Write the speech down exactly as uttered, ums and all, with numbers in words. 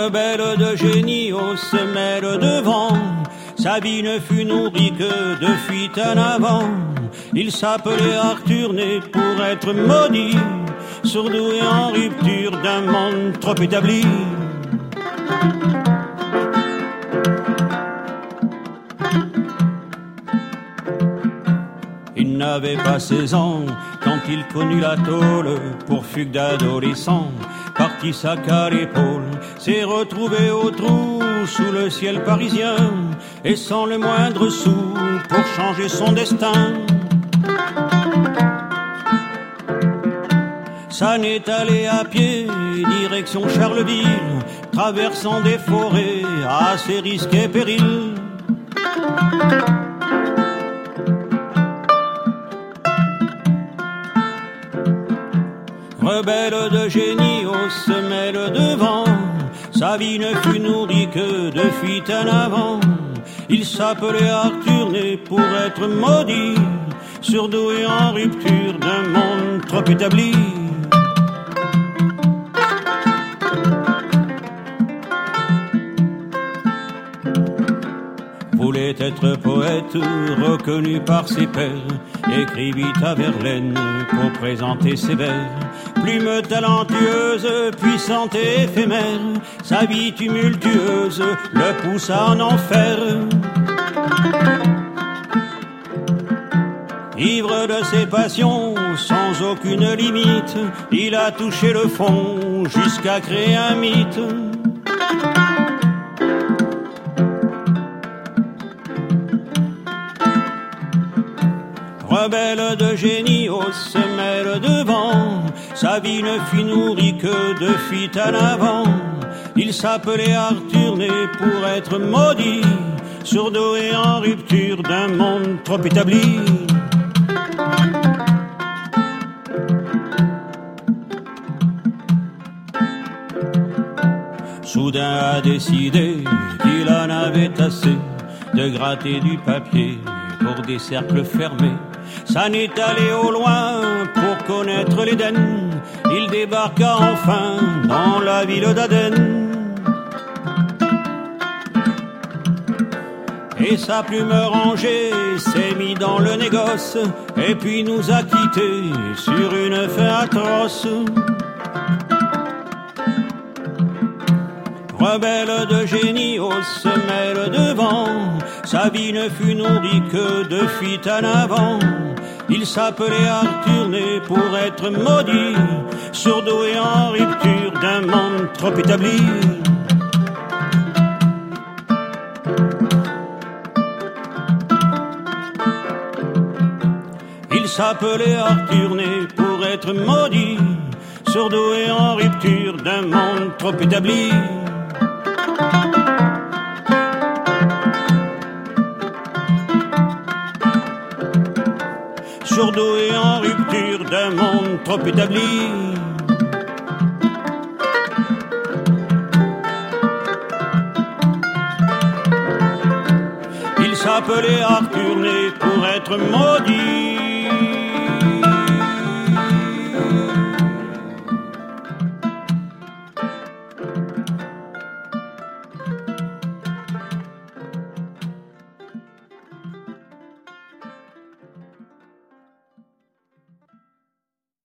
Rebelle de génie aux semelles de vent, sa vie ne fut nourrie que de fuite en avant. Il s'appelait Arthur, né pour être maudit, sourd-doué en rupture d'un monde trop établi. Il n'avait pas seize ans quand il connut la tôle. Pour fugue d'adolescent, parti sac à l'épaule, s'est retrouvé au trou sous le ciel parisien, et sans le moindre sou pour changer son destin. Ça n'est allé à pied, direction Charleville, traversant des forêts à ses risques et périls. Rebelle de génie aux semelles de vent, sa vie ne fut nourrie que de fuite en avant. Il s'appelait Arthur, né pour être maudit, surdoué en rupture d'un monde trop établi. Voulait être poète, reconnu par ses pairs, écrivit à Verlaine pour présenter ses vers. Plume talentueuse, puissante et éphémère, sa vie tumultueuse le poussa en enfer. Ivre de ses passions, sans aucune limite, il a touché le fond jusqu'à créer un mythe. Rebelle de génie aux semelles de vent, sa vie ne fut nourrie que de fuite en avant. Il s'appelait Arthur, né pour être maudit, surdoué en rupture d'un monde trop établi. Soudain a décidé qu'il en avait assez de gratter du papier pour des cercles fermés. Ça n'est allé au loin pour connaître l'Éden. Il débarqua enfin dans la ville d'Aden. Et sa plume rangée s'est mis dans le négoce, et puis nous a quittés sur une fin atroce. Rebelle de génie aux semelles de vent, sa vie ne fut nourrie que de fuite en avant. Il s'appelait Arthur, né pour être maudit, surdoué en rupture d'un monde trop établi. Il s'appelait Arthur, né pour être maudit, surdoué en rupture d'un monde trop établi. Surdoué en rupture d'un monde trop établi. Il s'appelait Arthur, né pour être maudit.